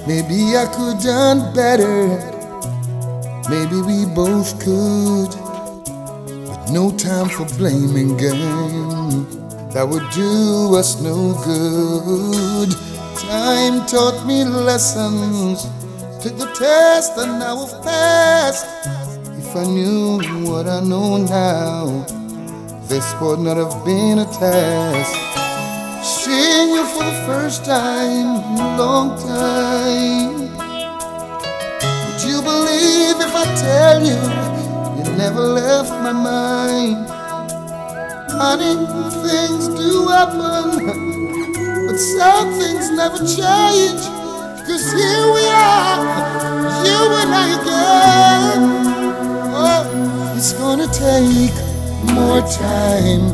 Maybe I could done better. Maybe we both could. But no time for blaming game. That would do us no good. Time taught me lessons. Took the test and now I've passed. If I knew what I know now, this would not have been a task. Seeing you for the first time in a long time. Would you believe if I tell you, you never left my mind? Honey, things do happen, but some things never change. 'Cause here we are, you and I again. Oh, it's gonna take more time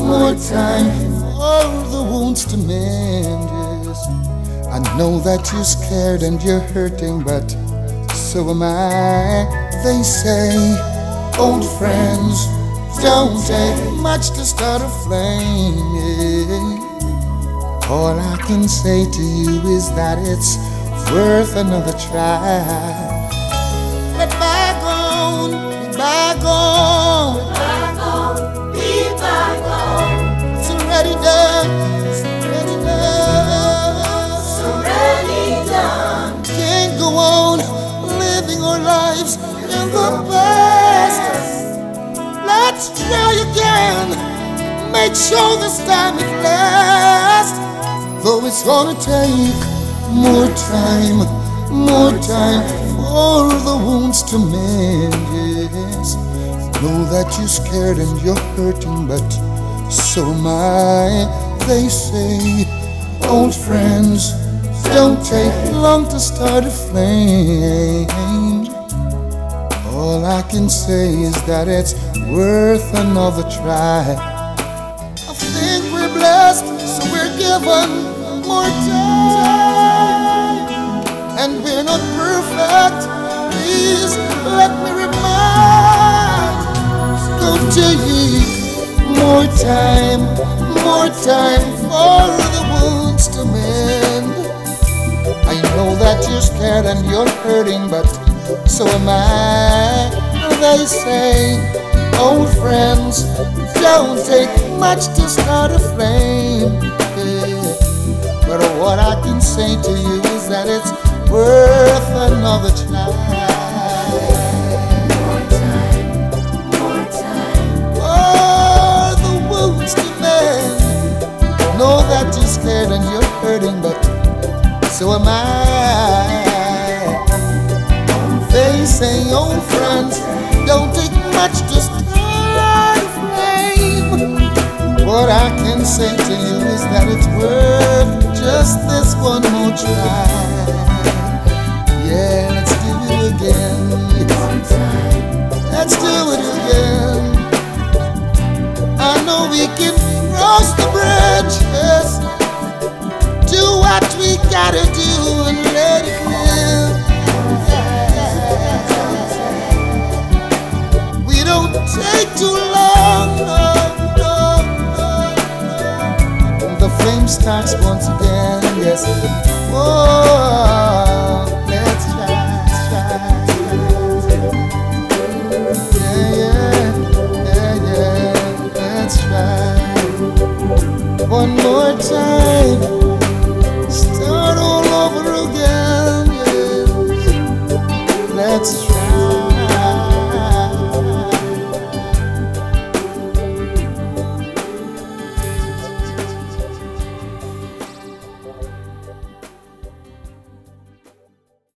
for the wounds to mend, yes. I know that you're scared and you're hurting, but so am I. They say old friends don't take much to start a flame, yeah. All I can say to you is that it's worth another try. Let bygone be bygone. Be bygone. It's already done. It's already done. It's already done. Can't go on living our lives in the past. Let's try again. Make sure this time it lasts. Though it's gonna take more time for the wounds to mend, yes. Know that you're scared and you're hurting, but so am I. They say old friends don't take long to start a flame. All I can say is that it's worth another try. I think we're blessed, so we're given more time. And we're not perfect, please let me remind. Don't take more time for the wounds to mend. I know that you're scared and you're hurting, but so am I. They say old friends don't take much to start a flame, yeah. But what I can say to you is that it's worth another try. More time. For the wounds to mend. Know that you're scared and you're hurting, but so am I. They say old friends don't take much to start a flame. What I can say to you is that it's worth just this one more try. Yeah, let's do it again. Let's do it again. I know we can cross the bridge, yes. Do what we gotta do and let it live. We don't take too long, no. The flame starts once again, yes. Whoa.